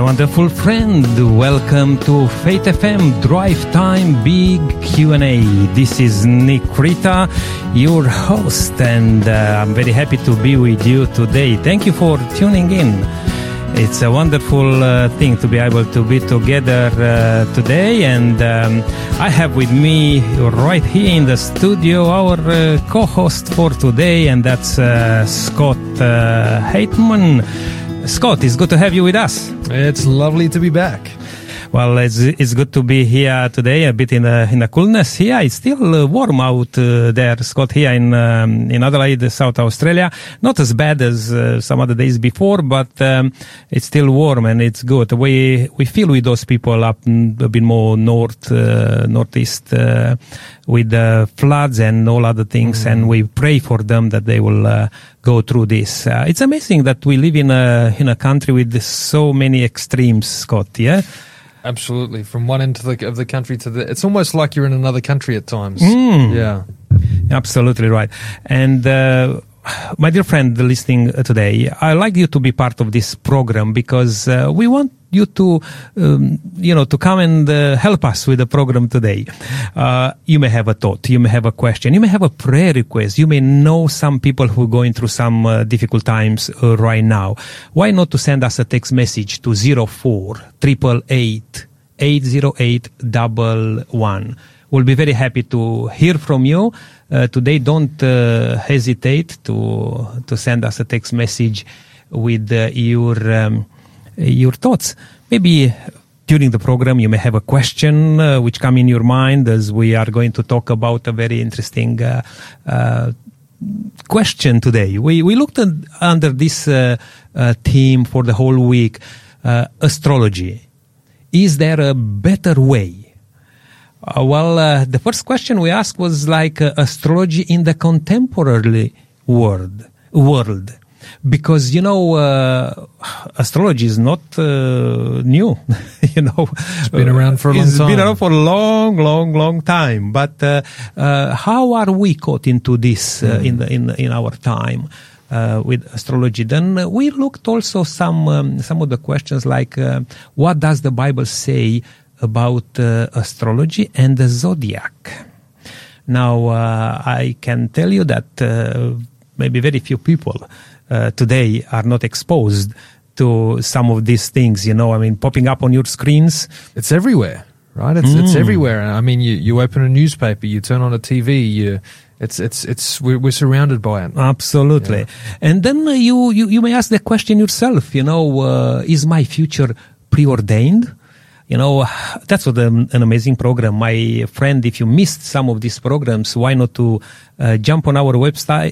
wonderful friend. Welcome to Faith FM Drive Time Big Q&A. This is Nick Rita, your host, and I'm very happy to be with you today. Thank you for tuning in. It's a wonderful thing to be able to be together today, and I have with me right here in the studio our co-host for today, and that's Scott Heitman. Scott, it's good to have you with us. It's lovely to be back. Well, it's good to be here today, a bit in the coolness here. It's still warm out there, Scott, here in Adelaide, South Australia. Not as bad as some other days before, but it's still warm and it's good. We feel with those people up a bit more northeast with the floods and all other things, and we pray for them that they will go through this. It's amazing that we live in a country with so many extremes, Scott, yeah? Absolutely. From one end of the country to the... It's almost like you're in another country at times. Yeah. Absolutely right. And my dear friend listening today, I'd like you to be part of this program because we want you to, to come and help us with the program today. You may have a thought, you may have a question, you may have a prayer request, you may know some people who are going through some difficult times right now. Why not to send us a text message to 04-888 80811. We'll be very happy to hear from you. Today, don't hesitate to send us a text message with your thoughts. Maybe during the program you may have a question which come in your mind, as we are going to talk about a very interesting question today. We looked under this theme for the whole week, astrology. Is there a better way? The first question we asked was like astrology in the contemporary world. Because, astrology is not new, It's been around for a long time. It's been around for a long time. But how are we caught into this in our time with astrology? Then we looked also some of the questions like what does the Bible say about astrology and the zodiac? Now, I can tell you that maybe very few people today are not exposed to some of these things, popping up on your screens. It's everywhere, right? It's everywhere. I mean, you open a newspaper, you turn on a TV, we're surrounded by it. Absolutely. Yeah. And then you may ask the question yourself, is my future preordained? That's what an amazing program. My friend, if you missed some of these programs, why not to jump on our website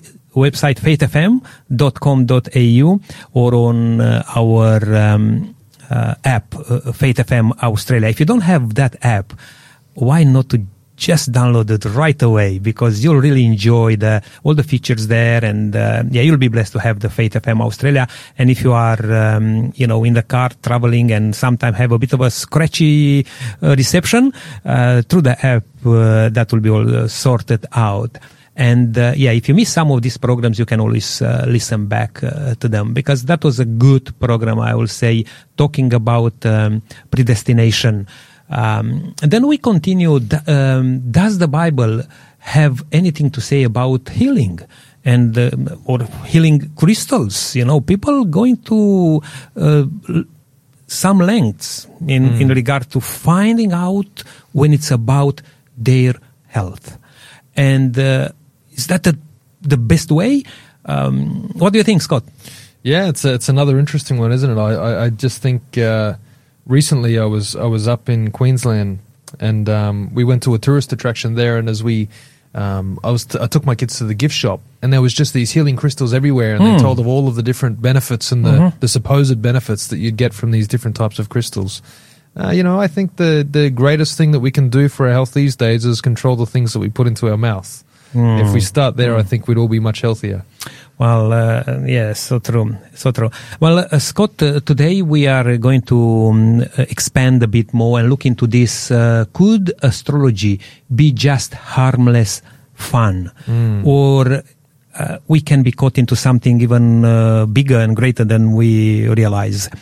faithfm.com.au, or on our app, Faith FM Australia. If you don't have that app, why not to just download it right away, because you'll really enjoy all the features there, and you'll be blessed to have the Faith FM Australia. And if you are in the car traveling and sometimes have a bit of a scratchy reception, through the app that will be all sorted out. And if you miss some of these programs, you can always listen back to them, because that was a good program, I will say, talking about predestination. And then we continued, does the Bible have anything to say about healing and or healing crystals? People going to some lengths in regard to finding out when it's about their health. And is that the best way? What do you think, Scott? Yeah, it's another interesting one, isn't it? I just think recently I was up in Queensland, and we went to a tourist attraction there, and as I took my kids to the gift shop, and there was just these healing crystals everywhere, and they told of all of the different benefits and the supposed benefits that you'd get from these different types of crystals. I think the greatest thing that we can do for our health these days is control the things that we put into our mouth. If we start there, I think we'd all be much healthier. Well, so true. Well, Scott, today we are going to expand a bit more and look into this. Could astrology be just harmless fun? Or we can be caught into something even bigger and greater than we realize?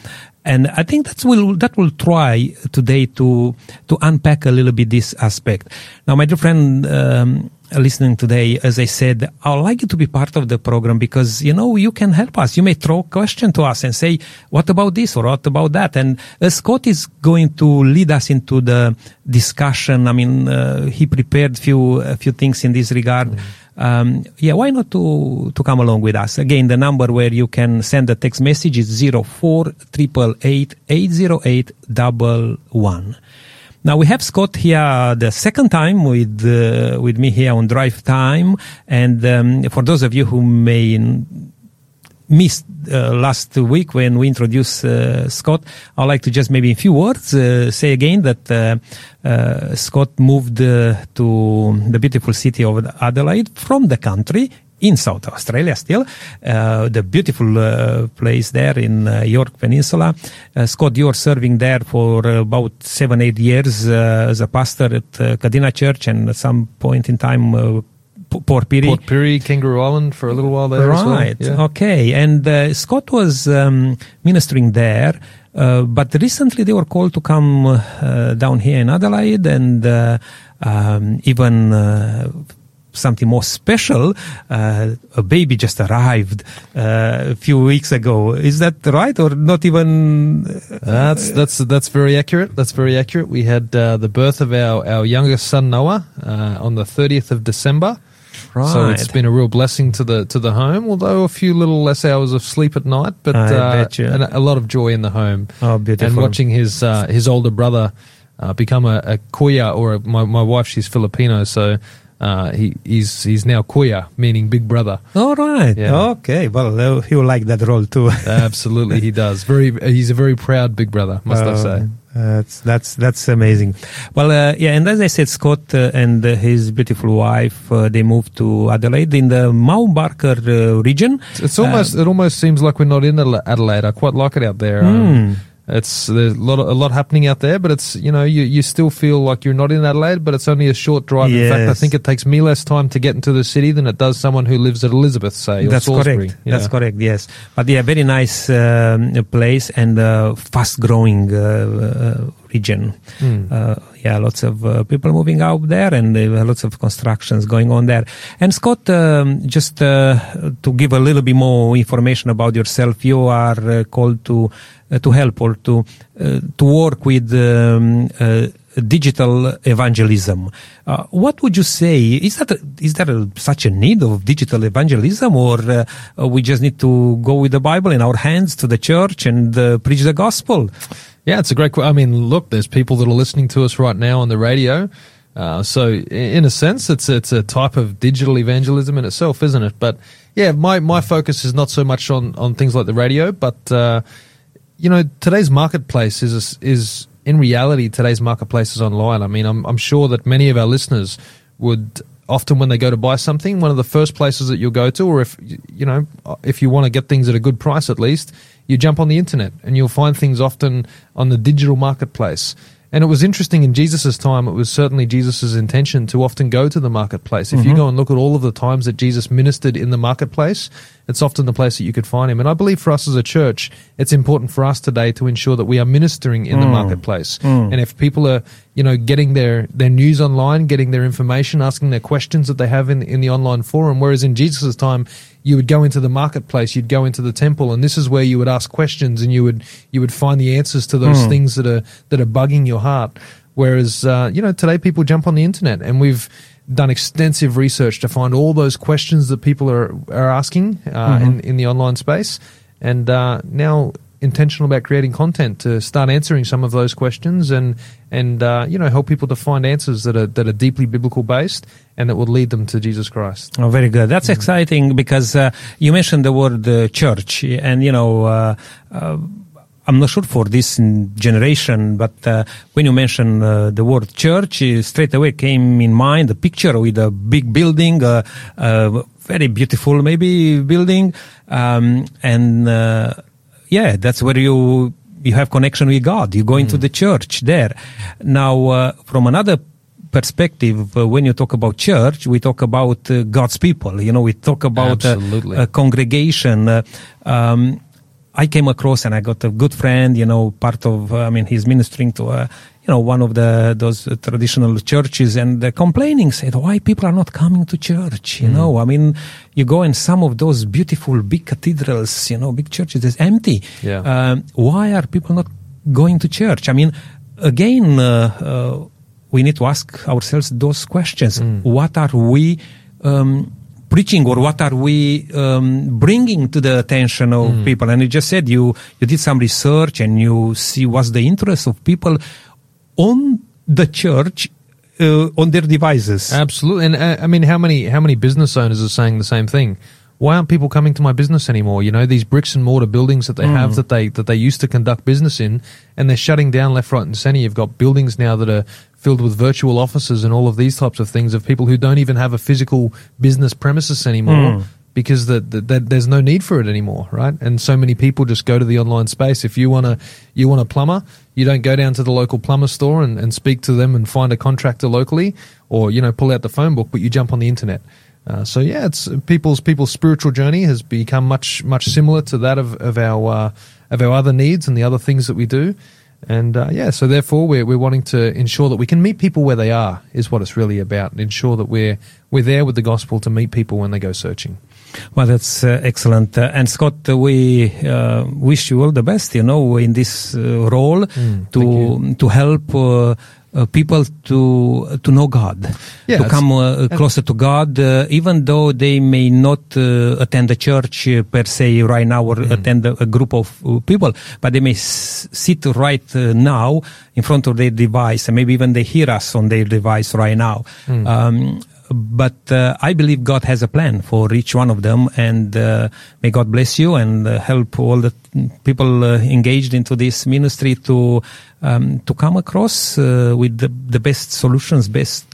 And I think that will try today to unpack a little bit this aspect. Now, my dear friend, listening today, as I said, I'd like you to be part of the program because, you can help us. You may throw a question to us and say, what about this or what about that? And Scott is going to lead us into the discussion. I mean, he prepared a few things in this regard. Why not to come along with us? Again, the number where you can send a text message is 0488 808 111. Now we have Scott here the second time with me here on Drive Time, and for those of you who may missed last week when we introduced Scott, I'd like to just maybe in a few words say again that Scott moved to the beautiful city of Adelaide from the country in South Australia still, the beautiful place there in York Peninsula. Scott, you're serving there for about 7-8 years as a pastor at Kadina Church, and at some point in time Port Pirie, Kangaroo Island for a little while there as well. Right, yeah. Okay. And Scott was ministering there, but recently they were called to come down here in Adelaide, and even something more special, a baby just arrived a few weeks ago. Is that right, or not even? That's very accurate. That's very accurate. We had the birth of our youngest son Noah on the 30th of December. Right. So it's been a real blessing to the home, although a few little less hours of sleep at night, but and a lot of joy in the home. Oh, beautiful! And watching his older brother become a kuya, or my wife, she's Filipino, so. He's now Kuya, meaning big brother. All right. Yeah. Okay. Well, he will like that role too. Absolutely, he does. He's a very proud big brother, must I say. That's amazing. Well, and as I said, Scott and his beautiful wife, they moved to Adelaide in the Mount Barker region. It almost seems like we're not in Adelaide. I quite like it out there. There's a lot happening out there, but it's, you still feel like you're not in Adelaide, but it's only a short drive. Yes. In fact, I think it takes me less time to get into the city than it does someone who lives at Elizabeth, say, or Salisbury. Correct. That's correct, yes. But very nice place and fast-growing region. Lots of people moving out there, and lots of constructions going on there. And Scott, just to give a little bit more information about yourself, you are called to help or to work with digital evangelism. What would you say? Is there such a need of digital evangelism, or we just need to go with the Bible in our hands to the church and preach the gospel? Yeah, it's a great question. I mean, look, there's people that are listening to us right now on the radio. So in a sense, it's a type of digital evangelism in itself, isn't it? But yeah, my focus is not so much on things like the radio, but today's marketplace is in reality, today's marketplace is online. I mean, I'm sure that many of our listeners would often, when they go to buy something, one of the first places that you'll go to, or if you want to get things at a good price at least, you jump on the internet and you'll find things often on the digital marketplace. And it was interesting in Jesus' time, it was certainly Jesus' intention to often go to the marketplace. If you go and look at all of the times that Jesus ministered in the marketplace, it's often the place that you could find him. And I believe for us as a church, it's important for us today to ensure that we are ministering in the marketplace. And if people are, getting their news online, getting their information, asking their questions that they have in the online forum, whereas in Jesus' time, you would go into the marketplace, you'd go into the temple, and this is where you would ask questions and you would find the answers to those things that are bugging your heart. Whereas, today people jump on the internet, and we've done extensive research to find all those questions that people are asking in the online space, and now intentional about creating content to start answering some of those questions and help people to find answers that are deeply biblical based and that will lead them to Jesus Christ. Oh, very good. That's exciting, because you mentioned the word church, and I'm not sure for this generation, but when you mention the word church, straight away came in mind a picture with a big building, a very beautiful maybe building, that's where you have connection with God. You go into the church there. Now, from another perspective, when you talk about church, we talk about God's people. We talk about a congregation. I came across, and I got a good friend, part of, he's ministering to, one of those traditional churches, and complaining, said, why people are not coming to church, you go in some of those beautiful big cathedrals, big churches, it's empty. Yeah. Why are people not going to church? Again, we need to ask ourselves those questions. What are we preaching, or what are we bringing to the attention of people? And you just said you did some research and you see what's the interest of people on the church, on their devices. Absolutely. And how many business owners are saying the same thing? Why aren't people coming to my business anymore? These bricks and mortar buildings that they have that they used to conduct business in, and they're shutting down left, right, and center. You've got buildings now that are filled with virtual offices and all of these types of things of people who don't even have a physical business premises anymore because there's no need for it anymore, right? And so many people just go to the online space. If you want a plumber, you don't go down to the local plumber store and speak to them and find a contractor locally, or pull out the phone book, but you jump on the internet. It's people's spiritual journey has become much similar to that of our other needs and the other things that we do, and so therefore we're wanting to ensure that we can meet people where they are, is what it's really about, and ensure that we're there with the gospel to meet people when they go searching. Well, that's excellent. And Scott, we wish you all the best, in this role to help people to know God, to come closer to God, even though they may not attend the church per se right now, or attend a group of people, but they may sit right now in front of their device, and maybe even they hear us on their device right now. But I believe God has a plan for each one of them, and may God bless you and help all the people engaged into this ministry to come across with the best solutions, best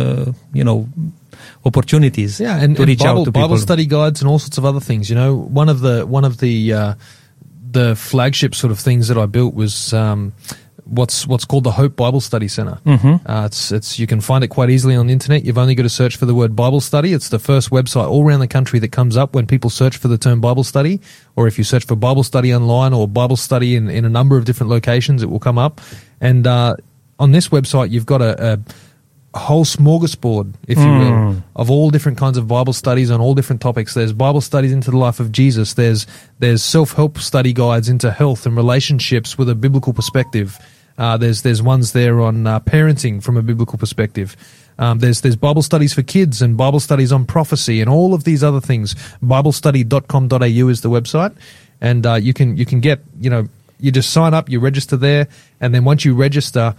opportunities. Yeah, and to reach out to people. Bible study guides and all sorts of other things. One of the flagship sort of things that I built was what's called the Hope Bible Study Center. It's you can find it quite easily on the internet. You've only got to search for the word Bible study. It's the first website all around the country that comes up when people search for the term Bible study, or if you search for Bible study online or Bible study in a number of different locations, it will come up. And on this website, you've got a whole smorgasbord, if you will, of all different kinds of Bible studies on all different topics. There's Bible studies into the life of Jesus. There's self-help study guides into health and relationships with a biblical perspective. There's ones there on parenting from a biblical perspective. There's Bible studies for kids and Bible studies on prophecy and all of these other things. Biblestudy.com.au is the website, and you can get, you just sign up, you register there, and then once you register,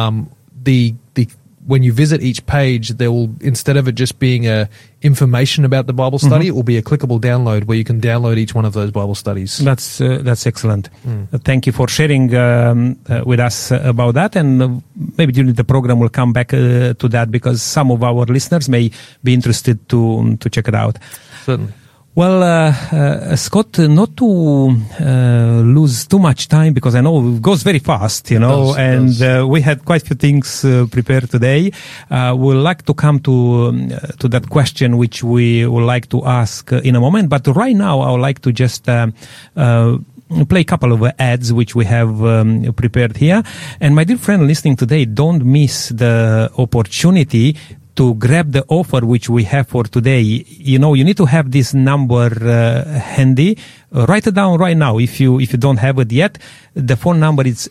when you visit each page, there will, instead of it just being information about the Bible study, it will be a clickable download where you can download each one of those Bible studies. That's excellent. Thank you for sharing with us about that, and maybe during the program we'll come back to that, because some of our listeners may be interested to check it out. Certainly. Well, Scott, not to lose too much time, because I know it goes very fast, it does. We had quite a few things prepared today. We'd like to come to that question, which we would like to ask in a moment. But right now, I would like to just play a couple of ads which we have prepared here. And my dear friend listening today, don't miss the opportunity to grab the offer which we have for today. You need to have this number handy. Write it down right now if you don't have it yet. The phone number is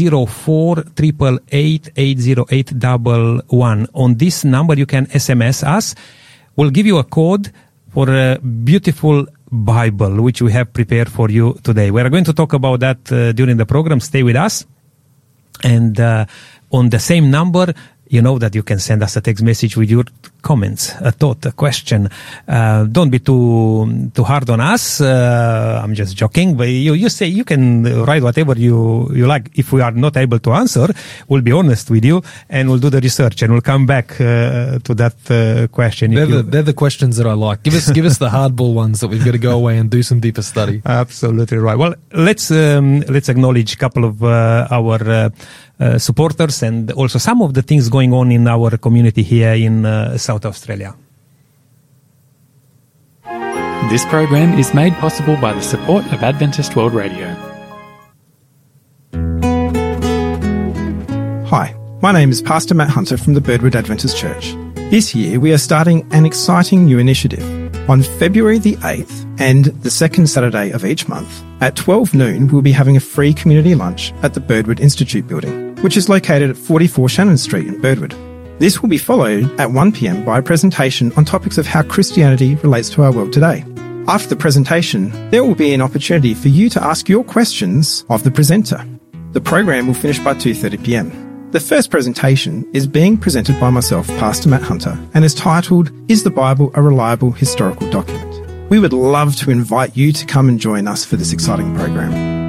04-888-80811. On this number you can SMS us. We'll give you a code for a beautiful Bible which we have prepared for you today. We are going to talk about that during the program. Stay with us. And on the same number, you know that you can send us a text message with your comments, a thought, a question. Don't be too hard on us. I'm just joking. But you say you can write whatever you like. If we are not able to answer, we'll be honest with you and we'll do the research and we'll come back to that question. They're the questions that I like. Give us the hardball ones that we've got to go away and do some deeper study. Absolutely right. Well, let's acknowledge a couple of our supporters and also some of the things going on in our community here in South Australia. This program is made possible by the support of Adventist World Radio. Hi, my name is Pastor Matt Hunter from the Birdwood Adventist Church. This year we are starting an exciting new initiative. On February the 8th and the second Saturday of each month, at 12 noon we'll be having a free community lunch at the Birdwood Institute building, which is located at 44 Shannon Street in Birdwood. This will be followed at 1 p.m. by a presentation on topics of how Christianity relates to our world today. After the presentation, there will be an opportunity for you to ask your questions of the presenter. The program will finish by 2:30 p.m. The first presentation is being presented by myself, Pastor Matt Hunter, and is titled, Is the Bible a Reliable Historical Document? We would love to invite you to come and join us for this exciting program.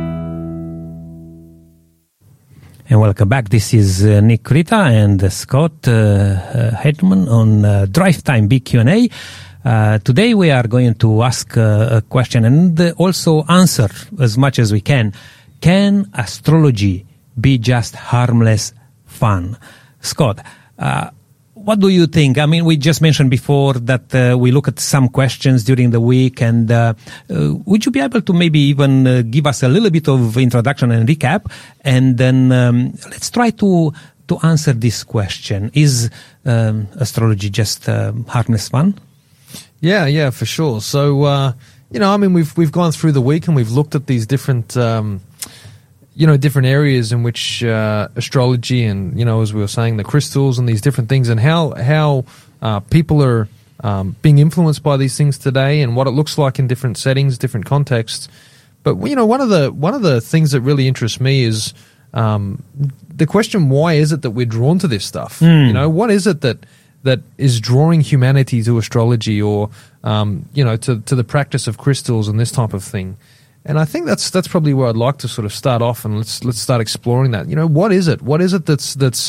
And welcome back. This is Nick Rita and Scott Hedman on Drive Time Big Q&A. Today we are going to ask a question and also answer as much as we can. Can astrology be just harmless fun? Scott, what do you think? I mean, we just mentioned before that we look at some questions during the week, and would you be able to maybe even give us a little bit of introduction and recap, and then let's try to answer this question. Is astrology just harmless fun? Yeah, for sure. So, I mean, we've gone through the week and we've looked at these different different areas in which astrology and, as we were saying, the crystals and these different things, and how people are being influenced by these things today, and what it looks like in different settings, different contexts. But one of the things that really interests me is the question: why is it that we're drawn to this stuff? What is it that is drawing humanity to astrology, or to the practice of crystals and this type of thing? And I think that's probably where I'd like to sort of start off, and let's start exploring that. What is it? What is it that's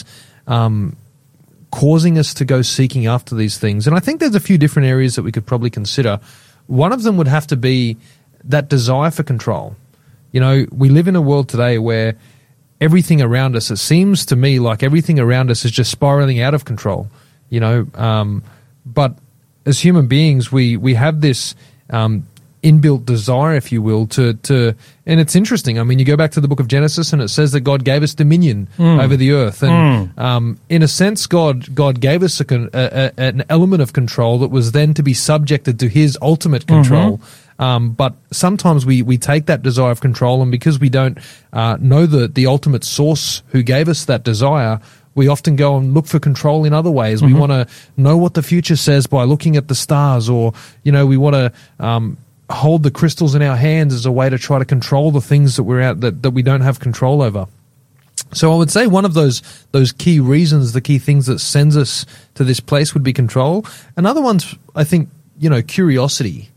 causing us to go seeking after these things? And I think there's a few different areas that we could probably consider. One of them would have to be that desire for control. We live in a world today where everything around us, it seems to me like everything around us is just spiraling out of control. But as human beings, we have this inbuilt desire, if you will, to and it's interesting. I mean, you go back to the book of Genesis and it says that God gave us dominion over the earth, and in a sense, God gave us an element of control that was then to be subjected to His ultimate control. But sometimes we take that desire of control, and because we don't know the ultimate source who gave us that desire, we often go and look for control in other ways. We want to know what the future says by looking at the stars, or we want to hold the crystals in our hands as a way to try to control the things that we're out that we don't have control over. So I would say one of those key reasons, the key things that sends us to this place, would be control. Another one's, I think, curiosity.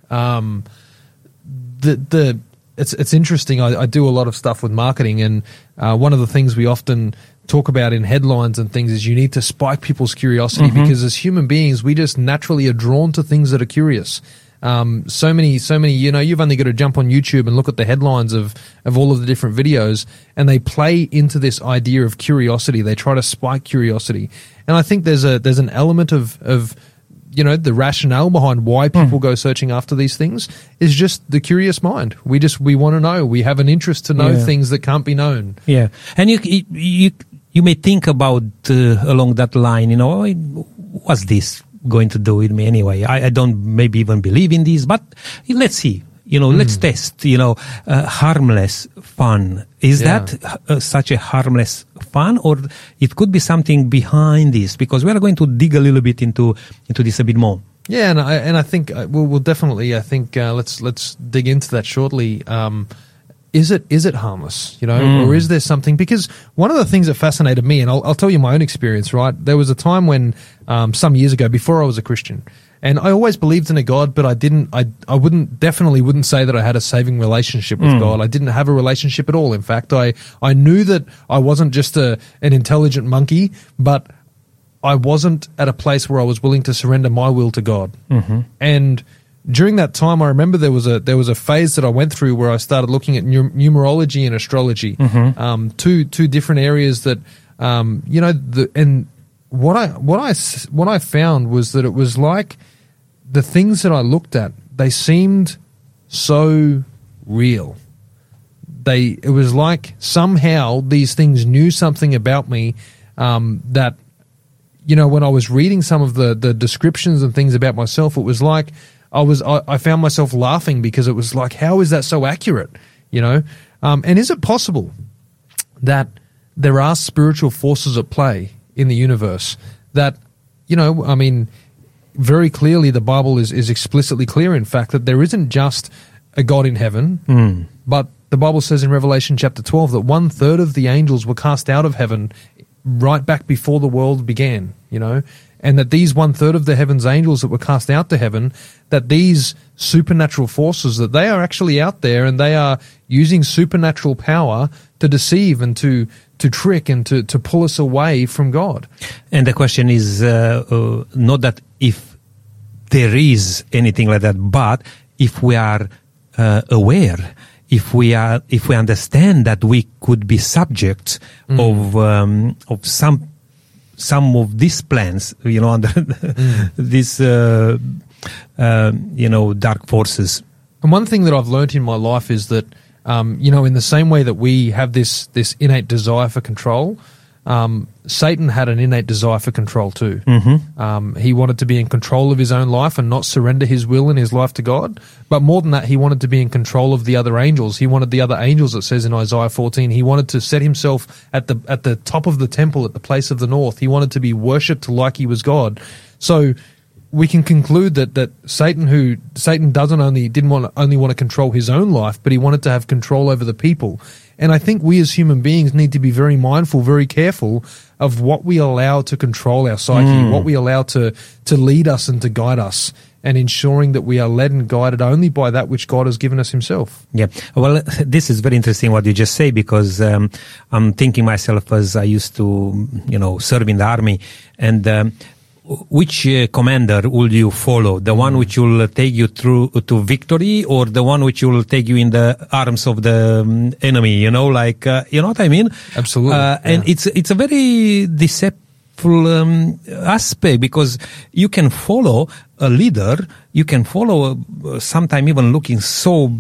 It's interesting. I do a lot of stuff with marketing, and one of the things we often talk about in headlines and things is you need to spike people's curiosity, because as human beings, we just naturally are drawn to things that are curious. So many, you've only got to jump on YouTube and look at the headlines of all of the different videos, and they play into this idea of curiosity. They try to spike curiosity. And I think there's an element of the rationale behind why people go searching after these things is just the curious mind. We want to know. We have an interest to know things that can't be known. Yeah. And you may think about along that line, what's this going to do with me anyway? I don't maybe even believe in this, but let's see. Let's test. Harmless fun. Is that such a harmless fun, or it could be something behind this? Because we are going to dig a little bit into this a bit more. Yeah, and I think we'll definitely. I think let's dig into that shortly. Is it harmless? Or is there something? Because one of the things that fascinated me, and I'll tell you my own experience. Right, there was a time when some years ago, before I was a Christian. And I always believed in a God, but I wouldn't say that I had a saving relationship with God. I didn't have a relationship at all. In fact, I knew that I wasn't just an intelligent monkey, but I wasn't at a place where I was willing to surrender my will to God. And during that time, I remember there was a phase that I went through where I started looking at numerology and astrology, two different areas that, what I found was that it was like the things that I looked at, they seemed so real. It was like somehow these things knew something about me, that, you know, when I was reading some of the descriptions and things about myself, it was like I found myself laughing, because it was like, how is that so accurate? You know? And is it possible that there are spiritual forces at play in the universe that, you know, I mean, very clearly the Bible is explicitly clear, in fact, that there isn't just a God in heaven, but the Bible says in Revelation chapter 12 that 1/3 of the angels were cast out of heaven right back before the world began, you know, and that these 1/3 of the heaven's angels that were cast out to heaven, that these supernatural forces, that they are actually out there and they are using supernatural power to deceive and to trick and to pull us away from God. And the question is not that if there is anything like that, but if we are aware, if we understand that we could be subjects of some of these plans, you know, under these you know, dark forces. And one thing that I've learned in my life is that, you know, in the same way that we have this innate desire for control, Satan had an innate desire for control too. He wanted to be in control of his own life and not surrender his will and his life to God. But more than that, he wanted to be in control of the other angels. He wanted the other angels, it says in Isaiah 14. He wanted to set himself at the top of the temple at the place of the north. He wanted to be worshipped like he was God. So we can conclude that Satan didn't only want to control his own life, but he wanted to have control over the people. And I think we as human beings need to be very mindful, very careful of what we allow to control our psyche, what we allow to lead us and to guide us, and ensuring that we are led and guided only by that which God has given us himself. Yeah. Well, this is very interesting what you just say, because I'm thinking myself as I used to, you know, serve in the army, and which commander will you follow? The one which will take you through to victory, or the one which will take you in the arms of the enemy? You know, like, you know what I mean? Absolutely. And it's a very deceptive aspect, because you can follow a leader, you can follow sometime even looking so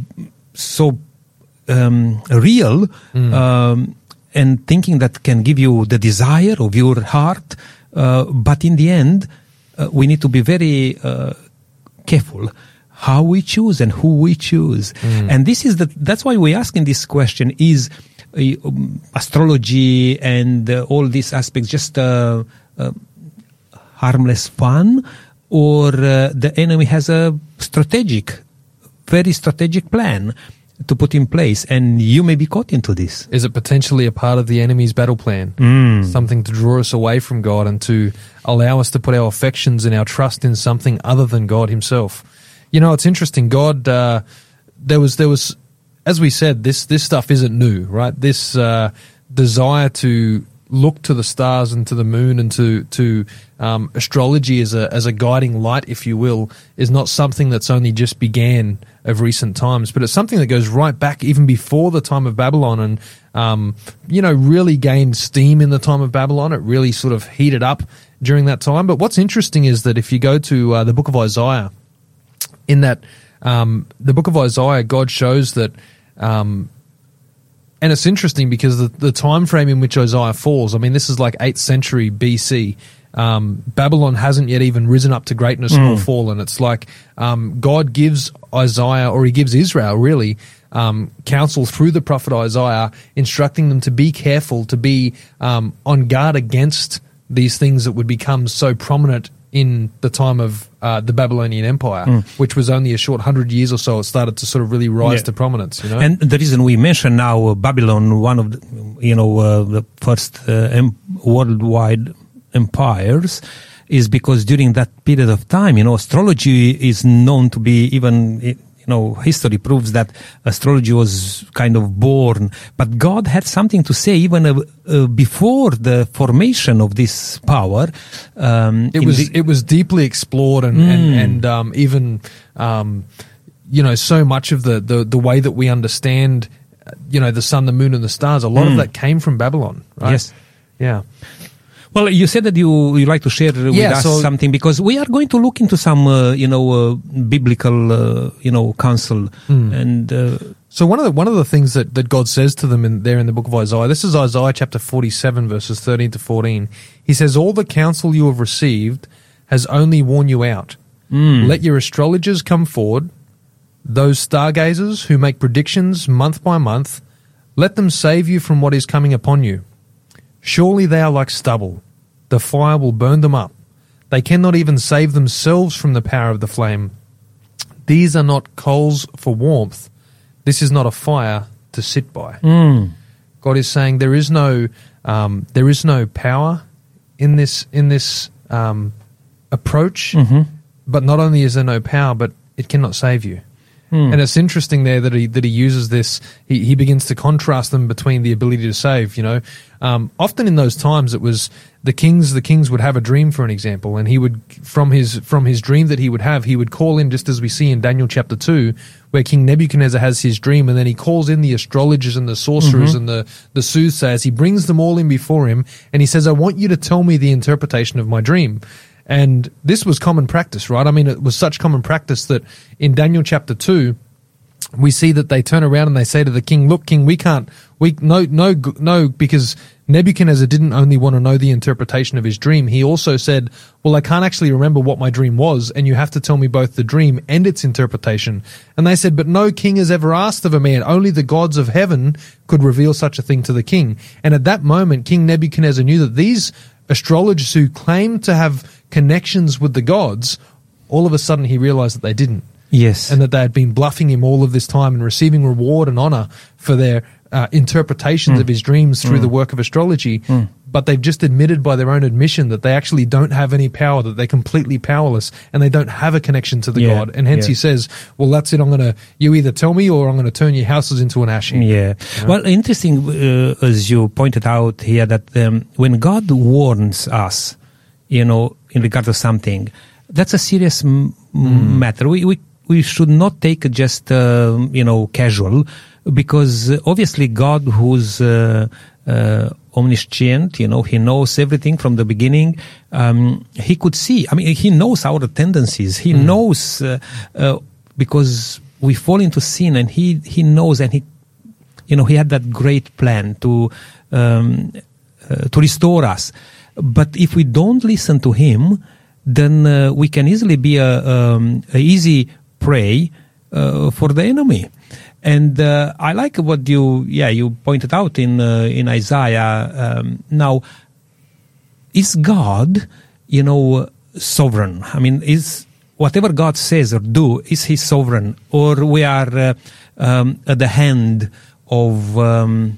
real, and thinking that can give you the desire of your heart. But in the end, we need to be very careful how we choose and who we choose. And that's why we're asking this question: is astrology and all these aspects just harmless fun, or the enemy has a very strategic plan to put in place, and you may be caught into this? Is it potentially a part of the enemy's battle plan? Something to draw us away from God and to allow us to put our affections and our trust in something other than God himself? You know, it's interesting. God, there was, as we said, this stuff isn't new, right? This desire to look to the stars and to the moon and to astrology as a guiding light, if you will, is not something that's only just began of recent times, but it's something that goes right back even before the time of Babylon, and you know, really gained steam in the time of Babylon. It really sort of heated up during that time. But what's interesting is that if you go to the book of Isaiah, in that the book of Isaiah, God shows that, and it's interesting because the time frame in which Isaiah falls, I mean, this is like 8th century BC. Babylon hasn't yet even risen up to greatness nor fallen. It's like God gives Isaiah, or he gives Israel really, counsel through the prophet Isaiah, instructing them to be careful, to be on guard against these things that would become so prominent in the time of the Babylonian Empire, which was only a short 100 years or so. It started to sort of really rise to prominence, you know? And the reason we mention now Babylon, one of the, the first worldwide empires, is because during that period of time, astrology is known to be even, history proves that astrology was kind of born. But God had something to say even before the formation of this power. It was deeply explored and even, so much of the way that we understand, the sun, the moon, and the stars, a lot of that came from Babylon, right? Yes. Yeah. Well, you said that you like to share with us something, because we are going to look into some, biblical, counsel. And so one of the things that God says to them in the book of Isaiah, this is Isaiah chapter 47, verses 13 to 14. He says, "All the counsel you have received has only worn you out. Let your astrologers come forward, those stargazers who make predictions month by month. Let them save you from what is coming upon you. Surely they are like stubble. The fire will burn them up. They cannot even save themselves from the power of the flame. These are not coals for warmth. This is not a fire to sit by." God is saying there is no power in this approach. But not only is there no power, but it cannot save you. And it's interesting there that he uses this. He begins to contrast them between the ability to save. Often in those times, it was the kings would have a dream, for an example, and he would from his dream that he would call in, just as we see in Daniel chapter 2, where King Nebuchadnezzar has his dream, and then he calls in the astrologers and the sorcerers and the soothsayers. He brings them all in before him, and he says, "I want you to tell me the interpretation of my dream." And this was common practice, right? I mean, it was such common practice that in Daniel chapter 2, we see that they turn around and they say to the king, "Look, king, no, because Nebuchadnezzar didn't only want to know the interpretation of his dream. He also said, well, I can't actually remember what my dream was, and you have to tell me both the dream and its interpretation." And they said, "But no king has ever asked of a man. Only the gods of heaven could reveal such a thing to the king." And at that moment, King Nebuchadnezzar knew that these astrologers who claimed to have connections with the gods, all of a sudden he realized that they didn't. Yes. And that they had been bluffing him all of this time and receiving reward and honor for their interpretations of his dreams through the work of astrology. But they've just admitted by their own admission that they actually don't have any power, that they're completely powerless, and they don't have a connection to the God. And hence he says, well, that's it. You either tell me or I'm going to turn your houses into an ash heap. Yeah. Well, interesting, as you pointed out here, that when God warns us, in regard to something, that's a serious matter. We should not take it just, casual, because obviously God, who's omniscient, he knows everything from the beginning. He could see. I mean, he knows our tendencies. He knows because we fall into sin, and he knows, and he had that great plan to restore us. But if we don't listen to him, then we can easily be a easy prey for the enemy. And I like what you pointed out in Isaiah. Now, is God, sovereign? I mean, is whatever God says or do, is He sovereign, or we are at the hand of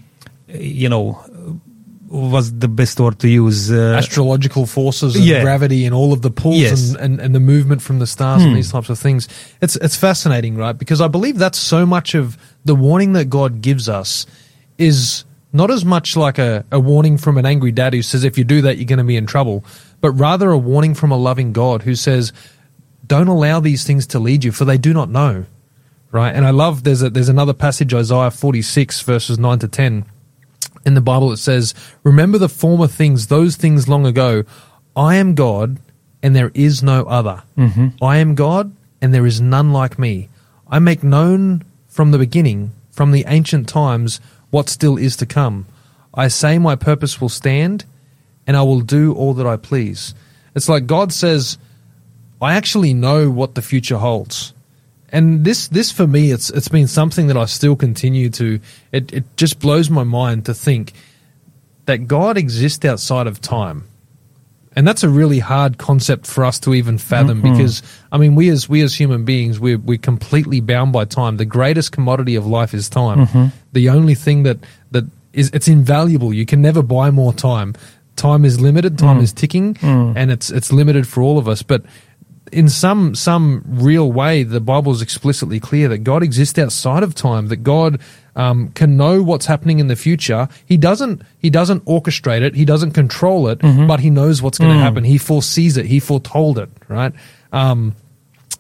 was the best word to use? Astrological forces and gravity and all of the pulls and the movement from the stars and these types of things. It's fascinating, right? Because I believe that's so much of the warning that God gives us is not as much like a warning from an angry dad who says, if you do that, you're going to be in trouble, but rather a warning from a loving God who says, don't allow these things to lead you, for they do not know, right? And I love, there's another passage, Isaiah 46, verses 9 to 10. In the Bible, it says, remember the former things, those things long ago. I am God, and there is no other. I am God, and there is none like me. I make known from the beginning, from the ancient times, what still is to come. I say my purpose will stand, and I will do all that I please. It's like God says, I actually know what the future holds. And this for me, it's been something that I still continue to, it just blows my mind to think that God exists outside of time. And that's a really hard concept for us to even fathom because, I mean, we as human beings, we're completely bound by time. The greatest commodity of life is time. The only thing that is, it's invaluable. You can never buy more time. Time is limited, time is ticking, and it's limited for all of us. But in some real way, the Bible is explicitly clear that God exists outside of time, that God can know what's happening in the future. He doesn't orchestrate it, he doesn't control it, but he knows what's going to happen. He foresees it, he foretold it, right?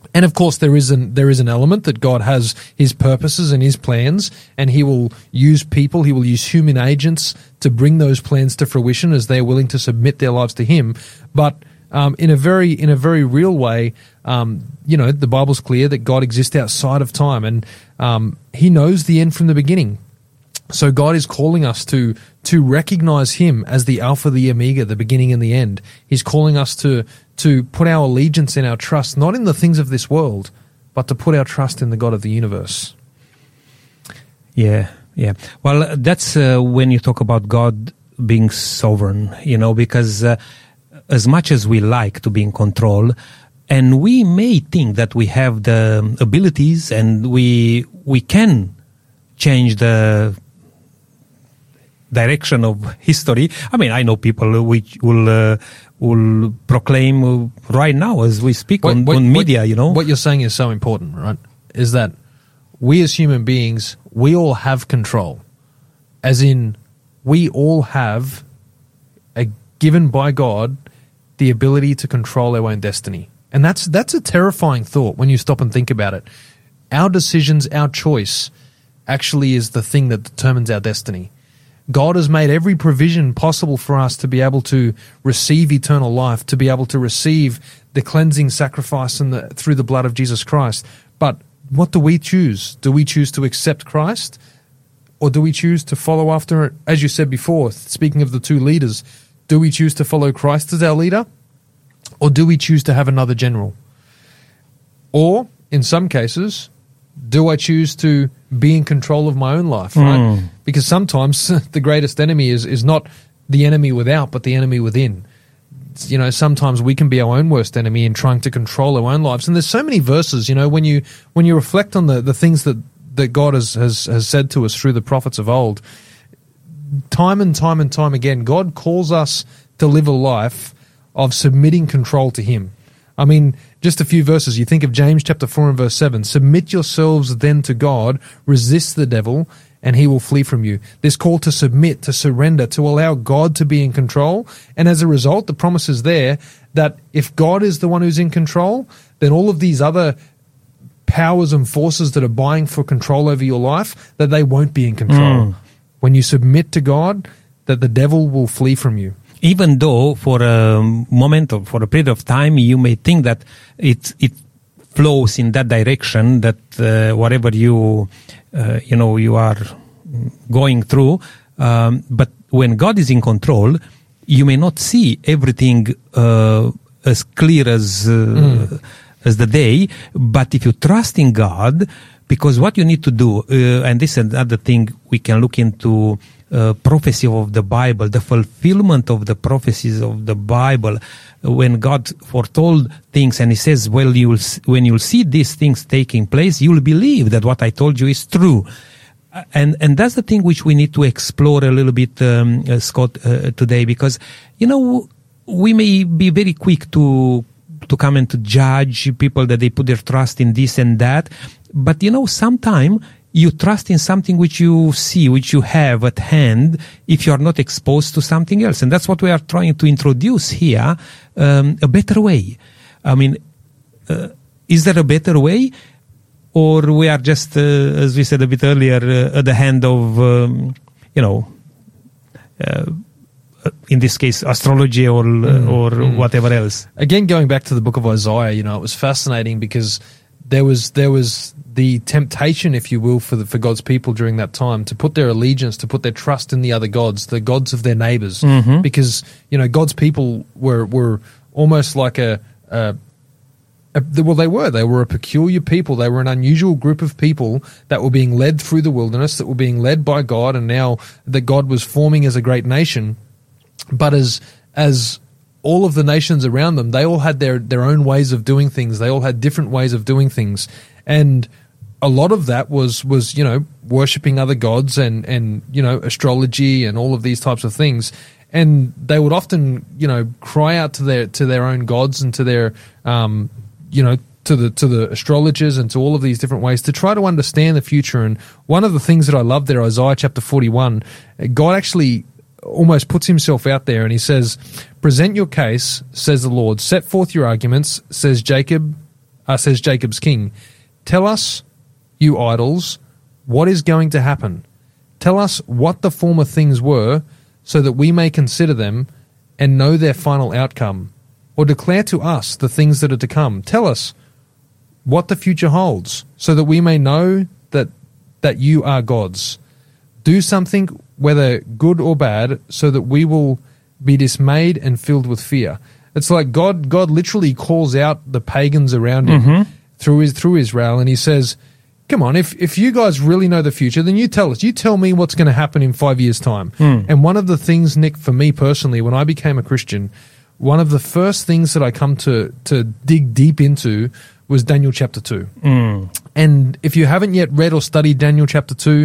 And of course, there is an element that God has his purposes and his plans, and he will use people, he will use human agents to bring those plans to fruition as they are willing to submit their lives to him. But in a very real way, the Bible's clear that God exists outside of time, and he knows the end from the beginning. So God is calling us to recognize him as the Alpha, the Omega, the beginning and the end. He's calling us to put our allegiance and our trust not in the things of this world, but to put our trust in the God of the universe. Yeah. Well, that's when you talk about God being sovereign, because as much as we like to be in control, and we may think that we have the abilities and we can change the direction of history. I mean, I know people which will proclaim right now as we speak on media, What you're saying is so important, right? Is that we as human beings, we all have control. As in, we all have, given by God, the ability to control our own destiny. And that's a terrifying thought when you stop and think about it. Our decisions, our choice, actually is the thing that determines our destiny. God has made every provision possible for us to be able to receive eternal life, to be able to receive the cleansing sacrifice through the blood of Jesus Christ. But what do we choose? Do we choose to accept Christ? Or do we choose to follow after, as you said before, speaking of the two leaders, do we choose to follow Christ as our leader? Or do we choose to have another general? Or, in some cases, do I choose to be in control of my own life, right? Because sometimes the greatest enemy is not the enemy without, but the enemy within. Sometimes we can be our own worst enemy in trying to control our own lives. And there's so many verses, when you reflect on the things that God has said to us through the prophets of old, time and time and time again, God calls us to live a life of submitting control to him. I mean, just a few verses. You think of James chapter 4 and verse 7. Submit yourselves then to God, resist the devil, and he will flee from you. This call to submit, to surrender, to allow God to be in control. And as a result, the promise is there that if God is the one who's in control, then all of these other powers and forces that are vying for control over your life, that they won't be in control. When you submit to God, that the devil will flee from you. Even though for a moment or for a period of time you may think that it flows in that direction, that whatever you are going through, but when God is in control, you may not see everything as clear as the day. But if you trust in God, because what you need to do, and this is another thing we can look into. Prophecy of the Bible, the fulfillment of the prophecies of the Bible, when God foretold things and he says, well, when you'll see these things taking place, you'll believe that what I told you is true. And that's the thing which we need to explore a little bit, Scott, today, because, we may be very quick to come and to judge people that they put their trust in this and that. But, sometimes you trust in something which you see, which you have at hand, if you are not exposed to something else. And that's what we are trying to introduce here, a better way. I mean, is there a better way? Or we are just, as we said a bit earlier, at the hand of, in this case, astrology or whatever else? Again, going back to the book of Isaiah, it was fascinating because there was the temptation, if you will, for God's people during that time to put their allegiance, to put their trust in the other gods, the gods of their neighbors, because God's people were almost like they were a peculiar people. They were an unusual group of people that were being led through the wilderness, that were being led by God, and now that God was forming as a great nation. But as all of the nations around them, they all had their own ways of doing things. They all had different ways of doing things. And a lot of that was worshipping other gods and astrology and all of these types of things. And they would often, cry out to their own gods and to their, to the astrologers and to all of these different ways to try to understand the future. And one of the things that I love there, Isaiah chapter 41, God actually almost puts himself out there and he says, present your case, says the Lord, set forth your arguments, says Jacob, says Jacob's king, tell us, you idols, what is going to happen. Tell us what the former things were, so that we may consider them and know their final outcome. Or declare to us the things that are to come. Tell us what the future holds, so that we may know that you are gods. Do something, whether good or bad, so that we will be dismayed and filled with fear. It's like God literally calls out the pagans around him through Israel, and he says, come on, if you guys really know the future, then you tell us. You tell me what's going to happen in 5 years' time. And one of the things, Nick, for me personally, when I became a Christian, one of the first things that I come to dig deep into was Daniel chapter 2. And if you haven't yet read or studied Daniel chapter 2,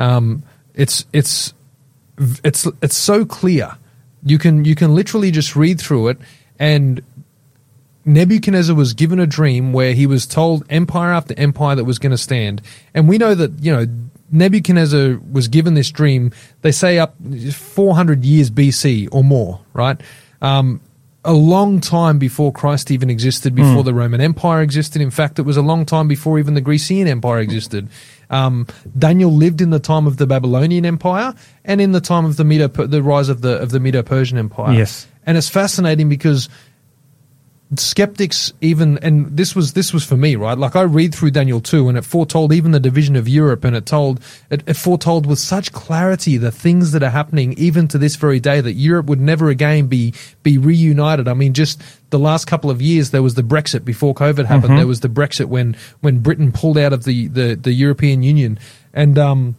it's so clear. You can literally just read through it, and Nebuchadnezzar was given a dream where he was told empire after empire that was going to stand. And we know that, Nebuchadnezzar was given this dream, they say up 400 years BC or more, right? A long time before Christ even existed, before the Roman Empire existed. In fact, it was a long time before even the Grecian Empire existed. Daniel lived in the time of the Babylonian Empire and in the time of the rise of the Medo-Persian Empire. Yes. And it's fascinating because skeptics even, and this was for me, right? Like I read through Daniel 2 and it foretold even the division of Europe, and it foretold with such clarity the things that are happening even to this very day, that Europe would never again be reunited. I mean, just the last couple of years, there was the Brexit before COVID happened. There was the Brexit when Britain pulled out of the European Union. And,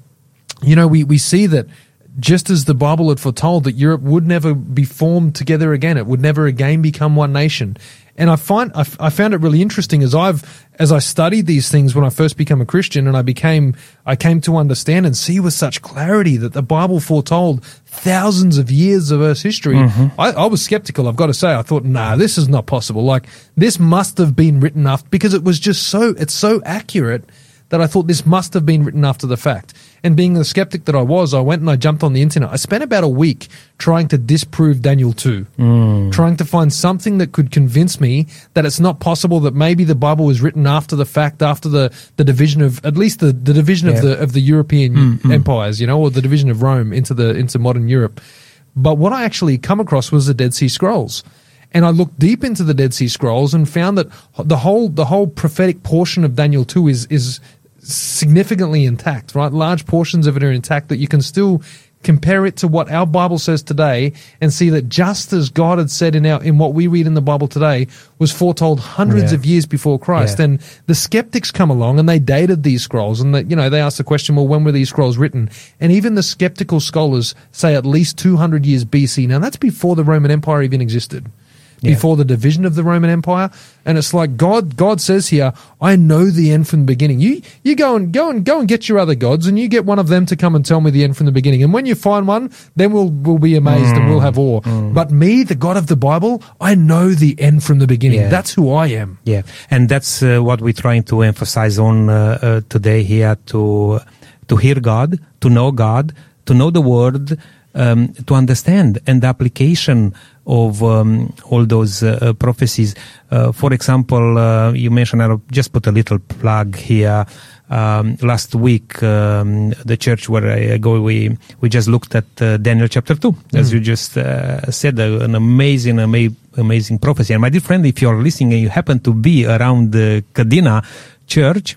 we see that just as the Bible had foretold that Europe would never be formed together again, it would never again become one nation. And I found it really interesting as I studied these things when I first became a Christian, and I came to understand and see with such clarity that the Bible foretold thousands of years of Earth's history. I was skeptical, I've got to say. I thought, nah, this is not possible. Like, this must have been written after, because it was just it's so accurate that I thought this must have been written after the fact. And being the skeptic that I was, I went and I jumped on the internet. I spent about a week trying to disprove Daniel 2, trying to find something that could convince me that it's not possible that maybe the Bible was written after the fact, after the division of, at least the division of the European empires, or the division of Rome into modern Europe. But what I actually come across was the Dead Sea Scrolls. And I looked deep into the Dead Sea Scrolls and found that the whole prophetic portion of Daniel 2 is significantly intact, right? Large portions of it are intact, that you can still compare it to what our Bible says today and see that just as God had said in what we read in the Bible today was foretold hundreds of years before Christ. And the skeptics come along and they dated these scrolls, and they ask the question, well, when were these scrolls written? And even the skeptical scholars say at least 200 years BC. Now that's before the Roman Empire even existed. Before the division of the Roman Empire. And it's like God says here, I know the end from the beginning. You go and get your other gods, and you get one of them to come and tell me the end from the beginning. And when you find one, then we'll be amazed and we'll have awe. But me, the God of the Bible, I know the end from the beginning. That's who I am. Yeah. And that's what we're trying to emphasize on today here, to hear God, to know the Word, to understand, and the application of all those prophecies. For example, you mentioned, I'll just put a little plug here. Last week, the church where I go, we just looked at Daniel chapter 2, as you just said, an amazing prophecy. And my dear friend, if you're listening and you happen to be around the Kadina church,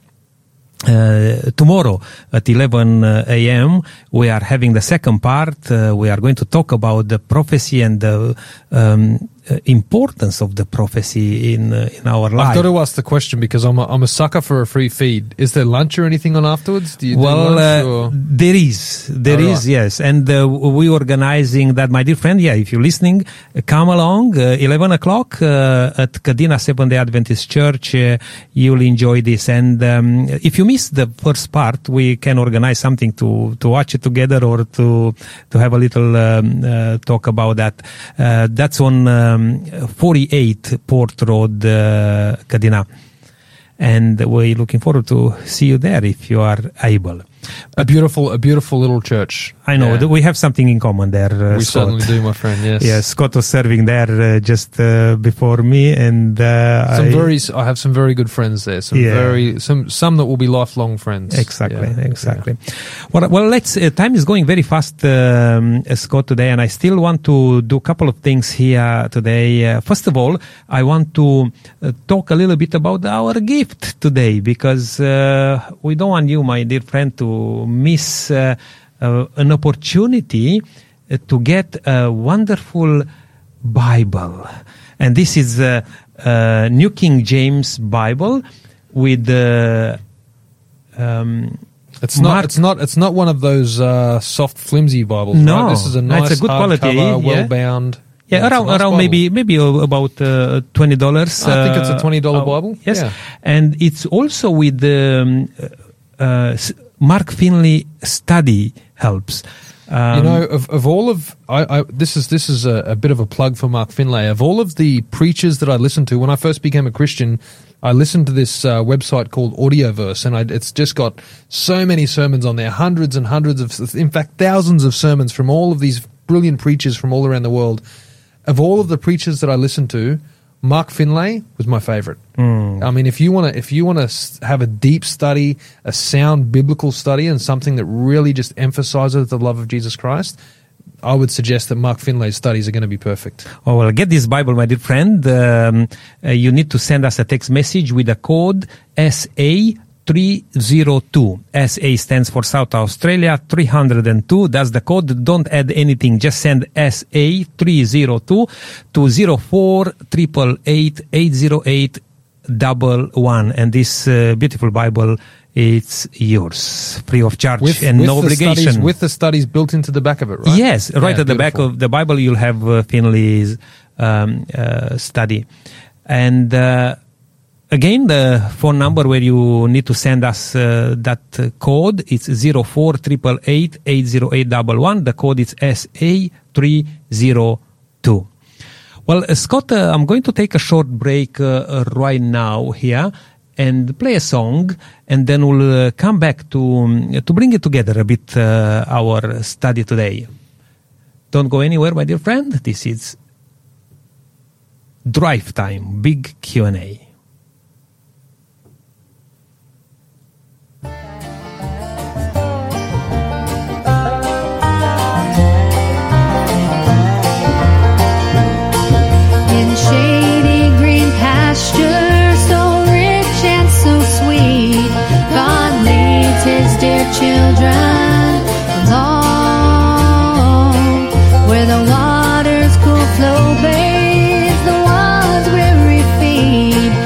tomorrow at 11 a.m. we are having the second part. We are going to talk about the prophecy and the importance of the prophecy in our life. I've got to ask the question because I'm a sucker for a free feed. Is there lunch or anything on afterwards? Do you do lunch, or? There is, yes. And we organizing that, my dear friend. Yeah, if you're listening, come along. 11 o'clock at Kadina Seventh-day Adventist Church. You'll enjoy this. And if you miss the first part, we can organize something to watch it together, or to have a little talk about that. That's on 48 Port Road, Kadina. And we're looking forward to see you there if you are able. A beautiful little church. I know Yeah. we have something in common there. We Scott. certainly do, my friend. Yes. Yeah, Scott was serving there just before me, and I have some very good friends there. Some that will be lifelong friends. Exactly, Yeah. exactly. Well, let's. Time is going very fast, Scott, today, and I still want to do a couple of things here today. First of all, I want to talk a little bit about our gift today, because we don't want you, my dear friend, to miss an opportunity to get a wonderful Bible. And this is New King James Bible with It's not one of those soft, flimsy Bibles. No, right? This is a nice, it's a good quality, hardcover, yeah. well bound. Yeah, it's a nice around Bible. maybe about $20. I think it's a $20 Bible. Yes, Yeah. and it's also with Mark Finley study helps. Of all of this is a bit of a plug for Mark Finlay. Of all of the preachers that I listened to when I first became a Christian, I listened to this website called Audioverse, and it's just got so many sermons on there, hundreds and hundreds of, in fact, thousands of sermons from all of these brilliant preachers from all around the world. Of all of the preachers that I listened to, Mark Finlay was my favorite. I mean, if you want to have a deep study, a sound biblical study, and something that really just emphasizes the love of Jesus Christ, I would suggest that Mark Finlay's studies are going to be perfect. Oh, well, get this Bible, my dear friend. You need to send us a text message with the code SA302. SA stands for South Australia 302. That's the code. Don't add anything. Just send SA302 to 0488880811. And this beautiful Bible, it's yours, free of charge and no obligation. With the studies built into the back of it, right? Yes, right Yeah, at the back beautiful. of the Bible, you'll have Finley's study. And again, the phone number where you need to send us that code, it's 0488880811. The code is SA302. Well, Scott, I'm going to take a short break right now here and play a song, and then we'll come back to bring it together a bit, our study today. Don't go anywhere, my dear friend. This is Drive Time, big Q&A. In shady green pasture, so rich and so sweet, God leads His dear children along, where the waters cool flow bathe the ones weary feet.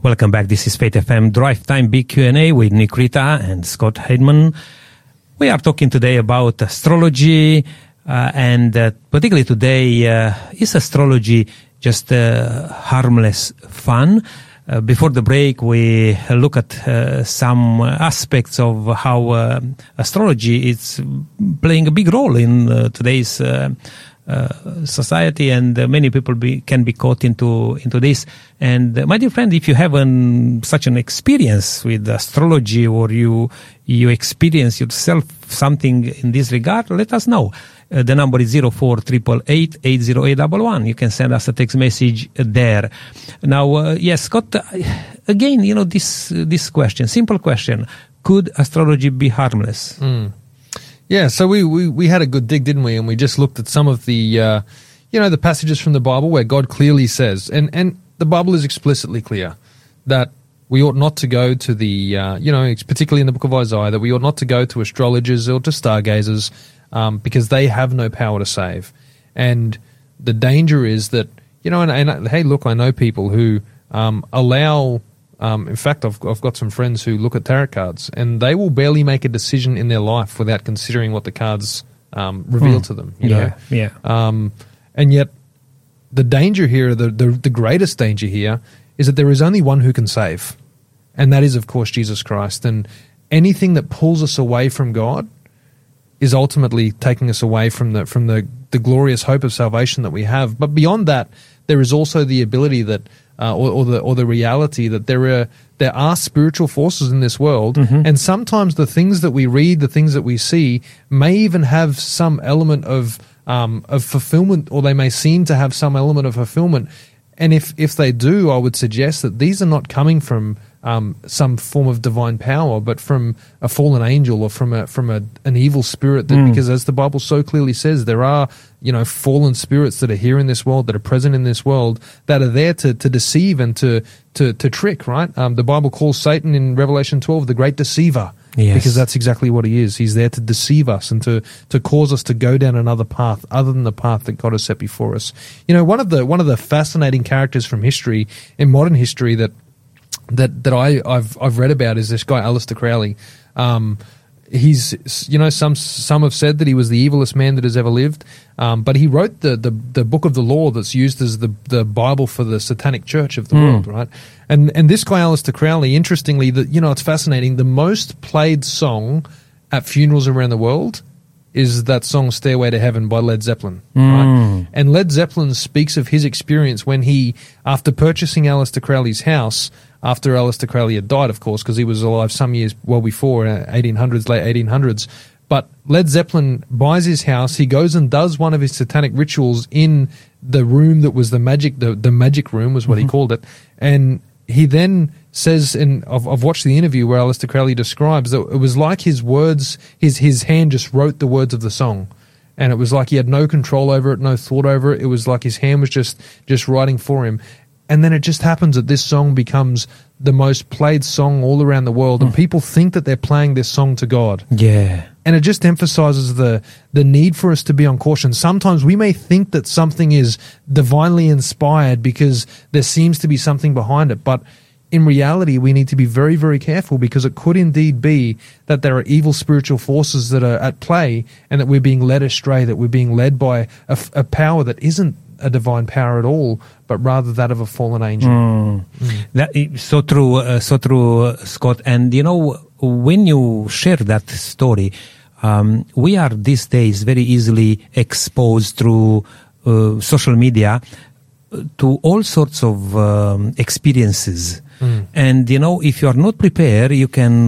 Welcome back. This is Faith FM Drive Time Big Q&A with Nick Rita and Scott Heidman. We are talking today about astrology, and particularly today, is astrology just harmless fun? Before the break, we look at some aspects of how astrology is playing a big role in today's society, and many people can be caught into this. And my dear friend, if you have such an experience with astrology, or you experience yourself something in this regard, let us know. The number is 0488 80811. You can send us a text message there. Now, yes, Scott, again, this question, simple question: could astrology be harmless? Yeah, so we had a good dig, didn't we? And we just looked at some of the, the passages from the Bible where God clearly says, and the Bible is explicitly clear, that we ought not to go to the, particularly in the book of Isaiah, that we ought not to go to astrologers or to stargazers, because they have no power to save. And the danger is that, and hey, look, I know people who allow... in fact, I've got some friends who look at tarot cards, and they will barely make a decision in their life without considering what the cards reveal to them. Yeah. And yet, the danger here, the greatest danger here, is that there is only one who can save, and that is, of course, Jesus Christ. And anything that pulls us away from God is ultimately taking us away from the glorious hope of salvation that we have. But beyond that, there is also the ability that. Or the reality that there are spiritual forces in this world, and sometimes the things that we read, the things that we see, may even have some element of fulfillment, or they may seem to have some element of fulfillment. And if they do, I would suggest that these are not coming from some form of divine power, but from a fallen angel or from an evil spirit. Because as the Bible so clearly says, there are fallen spirits that are here in this world, that are present in this world, that are there to deceive and to trick. Right? The Bible calls Satan in Revelation 12 the great deceiver. Yes. Because that's exactly what he is. He's there to deceive us and to cause us to go down another path other than the path that God has set before us. One of the fascinating characters from history, in modern history, that I've read about is this guy Aleister Crowley. He's some have said that he was the evilest man that has ever lived, but he wrote the book of the law that's used as the Bible for the Satanic Church of the world, right? And this guy Aleister Crowley, interestingly, it's fascinating. The most played song at funerals around the world is that song "Stairway to Heaven" by Led Zeppelin. Right? And Led Zeppelin speaks of his experience when he, after purchasing Aleister Crowley's house, after Aleister Crowley had died, of course, because he was alive some years well before, 1800s, late 1800s. But Led Zeppelin buys his house. He goes and does one of his satanic rituals in the room that was the magic room was what he called it. And he then says, and I've watched the interview where Aleister Crowley describes that it was like his words, his hand just wrote the words of the song. And it was like he had no control over it, no thought over it. It was like his hand was just writing for him. And then it just happens that this song becomes the most played song all around the world, and people think that they're playing this song to God. Yeah. And it just emphasizes the need for us to be on caution. Sometimes we may think that something is divinely inspired because there seems to be something behind it, but in reality, we need to be very, very careful, because it could indeed be that there are evil spiritual forces that are at play, and that we're being led astray, that we're being led by a power that isn't a divine power at all, but rather that of a fallen angel. That is so true, Scott. And when you share that story, we are these days very easily exposed through social media to all sorts of experiences. And if you are not prepared, you can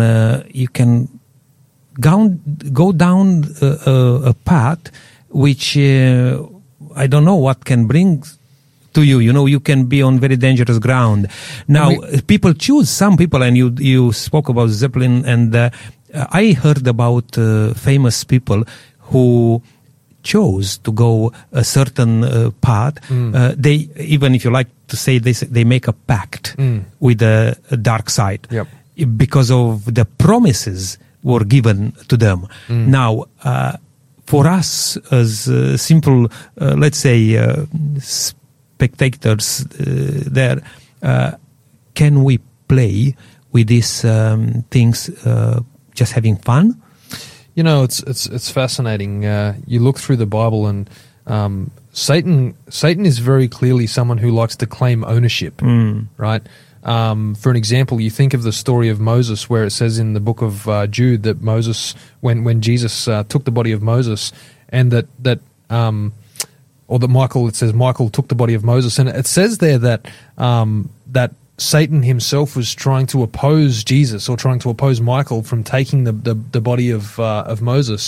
go down a path which I don't know what can bring to you. You can be on very dangerous ground. Now, people choose, some people, and you spoke about Zeppelin, and I heard about famous people who chose to go a certain path. They, even if you like to say, they make a pact with the dark side, because of the promises were given to them. Now, for us as simple, let's say, spectators there, can we play with these things, just having fun? You know, it's fascinating. You look through the Bible, and Satan is very clearly someone who likes to claim ownership, right? For an example, you think of the story of Moses, where it says in the book of Jude that Moses, when Jesus took the body of Moses, and that Michael, it says Michael took the body of Moses, and it says there that that Satan himself was trying to oppose Jesus, or trying to oppose Michael from taking the body of Moses.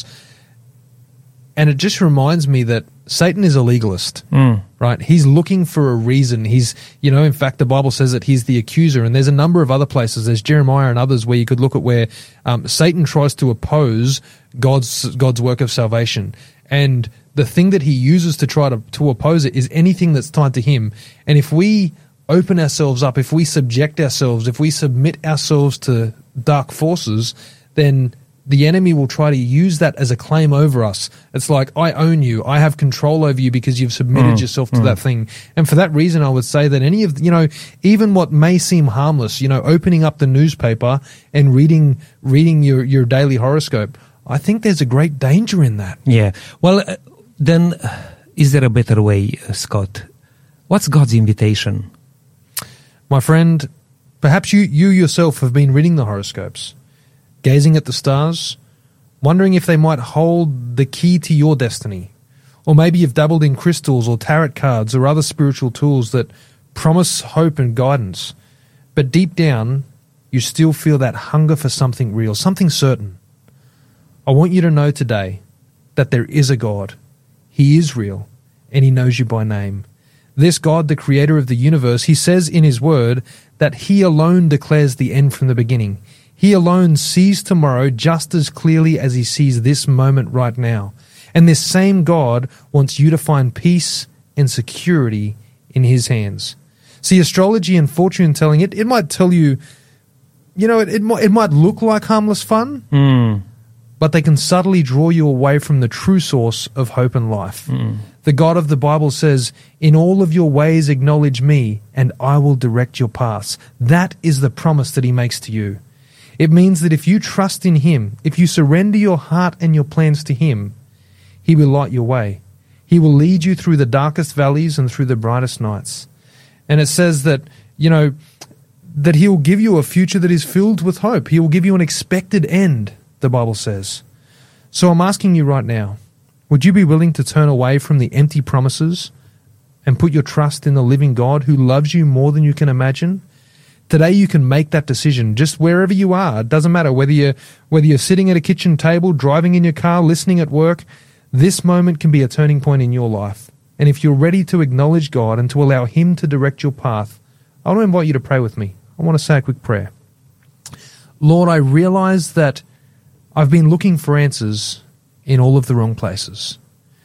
And it just reminds me that Satan is a legalist, right? He's looking for a reason. He's, in fact, the Bible says that he's the accuser, and there's a number of other places. There's Jeremiah and others where you could look at where Satan tries to oppose God's work of salvation. And the thing that he uses to try to oppose it is anything that's tied to him. And if we open ourselves up, if we subject ourselves, if we submit ourselves to dark forces, then the enemy will try to use that as a claim over us. It's like, I own you, I have control over you because you've submitted yourself to that thing. And for that reason, I would say that any of, even what may seem harmless, opening up the newspaper and reading your daily horoscope, I think there's a great danger in that. Yeah. Well, then, is there a better way, Scott? What's God's invitation? My friend, perhaps you yourself have been reading the horoscopes, gazing at the stars, wondering if they might hold the key to your destiny. Or maybe you've dabbled in crystals or tarot cards or other spiritual tools that promise hope and guidance. But deep down, you still feel that hunger for something real, something certain. I want you to know today that there is a God. He is real, and he knows you by name. This God, the creator of the universe, he says in his word that he alone declares the end from the beginning. He alone sees tomorrow just as clearly as he sees this moment right now. And this same God wants you to find peace and security in his hands. See, astrology and fortune telling, it might tell you, it might look like harmless fun, but they can subtly draw you away from the true source of hope and life. The God of the Bible says, in all of your ways acknowledge me, and I will direct your paths. That is the promise that he makes to you. It means that if you trust in him, if you surrender your heart and your plans to him, he will light your way. He will lead you through the darkest valleys and through the brightest nights. And it says that, that he will give you a future that is filled with hope. He will give you an expected end, the Bible says. So I'm asking you right now, would you be willing to turn away from the empty promises and put your trust in the living God who loves you more than you can imagine? Today you can make that decision just wherever you are. It doesn't matter whether you're sitting at a kitchen table, driving in your car, listening at work. This moment can be a turning point in your life. And if you're ready to acknowledge God and to allow him to direct your path, I want to invite you to pray with me. I want to say a quick prayer. Lord, I realize that I've been looking for answers in all of the wrong places.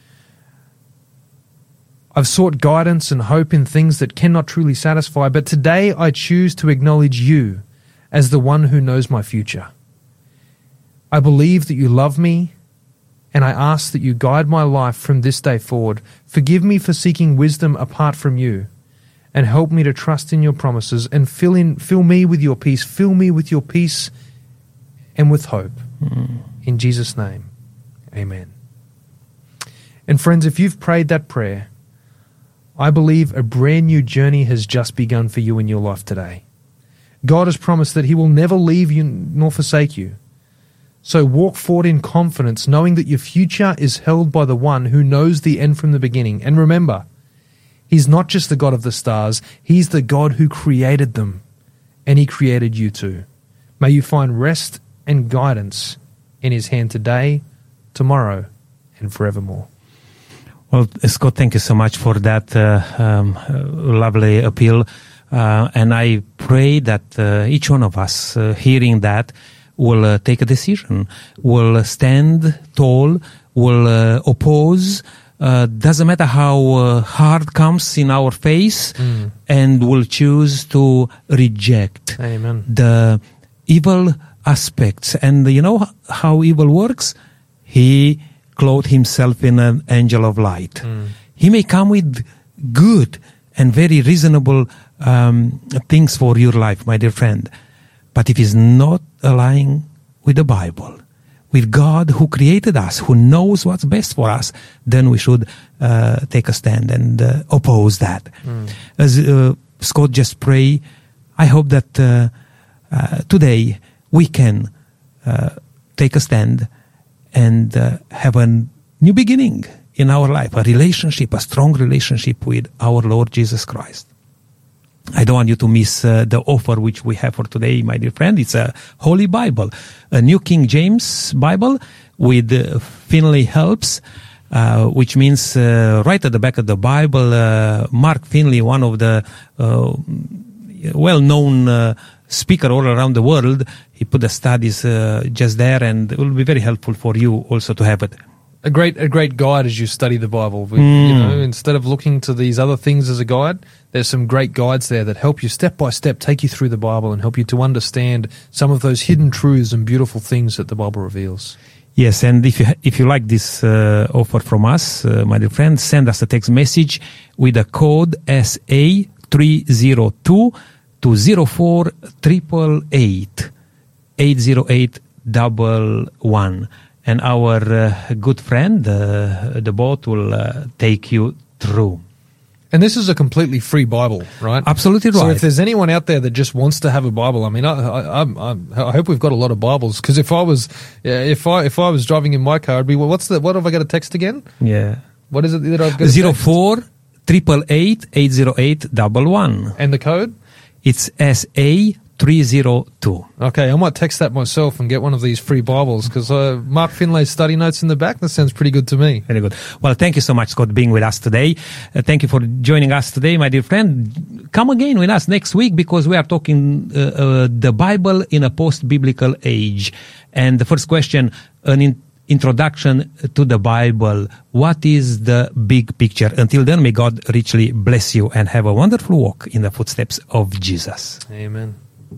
I've sought guidance and hope in things that cannot truly satisfy, but today I choose to acknowledge you as the one who knows my future. I believe that you love me, and I ask that you guide my life from this day forward. Forgive me for seeking wisdom apart from you, and help me to trust in your promises and fill me with your peace. Fill me with your peace and with hope. In Jesus' name, amen. And friends, if you've prayed that prayer, I believe a brand new journey has just begun for you in your life today. God has promised that he will never leave you nor forsake you. So walk forward in confidence, knowing that your future is held by the one who knows the end from the beginning. And remember, he's not just the God of the stars, he's the God who created them, and he created you too. May you find rest and guidance in his hand today, tomorrow, and forevermore. Well, Scott, thank you so much for that lovely appeal. And I pray that each one of us hearing that will take a decision, will stand tall, will oppose. Doesn't matter how hard comes in our face, and will choose to reject the evil aspects. And you know how evil works? He clothed himself in an angel of light. He may come with good and very reasonable things for your life, my dear friend. But if it's not aligning with the Bible, with God who created us, who knows what's best for us, then we should take a stand and oppose that. As Scott just prayed, I hope that today we can take a stand and have a new beginning in our life, a relationship, a strong relationship with our Lord Jesus Christ. I don't want you to miss the offer which we have for today, my dear friend. It's a Holy Bible, a New King James Bible with Finley Helps, which means right at the back of the Bible, Mark Finley, one of the well-known speaker all around the world, he put the studies just there, and it will be very helpful for you also to have it. A great guide as you study the Bible. You know, instead of looking to these other things as a guide, there's some great guides there that help you step by step, take you through the Bible and help you to understand some of those hidden truths and beautiful things that the Bible reveals. Yes, and if you like this offer from us, my dear friend, send us a text message with the code SA302 to 048888 80811. And our good friend, the bot, will take you through. And this is a completely free Bible, right? Absolutely right. So if there's anyone out there that just wants to have a Bible, I mean, I hope we've got a lot of Bibles, because if I was driving in my car, I'd be, well, what have I got to text again? Yeah. What is it that I've got to text? 048888 80811. And the code? It's SA302. Okay, I might text that myself and get one of these free Bibles, because Mark Finlay's study notes in the back, that sounds pretty good to me. Very good. Well, thank you so much, Scott, being with us today. Thank you for joining us today, my dear friend. Come again with us next week, because we are talking the Bible in a post-biblical age. And the first question, an introduction to the Bible. What is the big picture? Until then, may God richly bless you and have a wonderful walk in the footsteps of Jesus. Amen.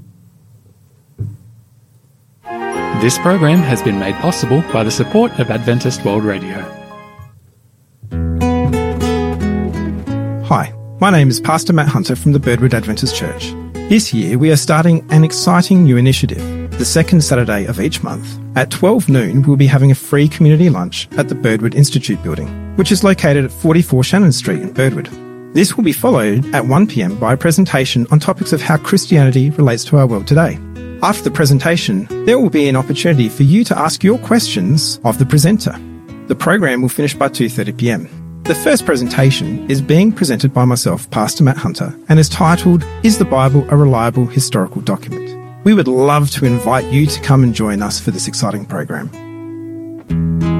This program has been made possible by the support of Adventist World Radio. Hi, my name is Pastor Matt Hunter from the Birdwood Adventist Church. This year we are starting an exciting new initiative. The second Saturday of each month at 12 noon we'll be having a free community lunch at the Birdwood Institute building, which is located at 44 Shannon Street in Birdwood. This will be followed at 1 p.m. by a presentation on topics of how Christianity relates to our world today. After the presentation, there will be an opportunity for you to ask your questions of the presenter. The program will finish by 2:30 p.m. The first presentation is being presented by myself, Pastor Matt Hunter, and is titled, Is the Bible a Reliable Historical Document? We would love to invite you to come and join us for this exciting program.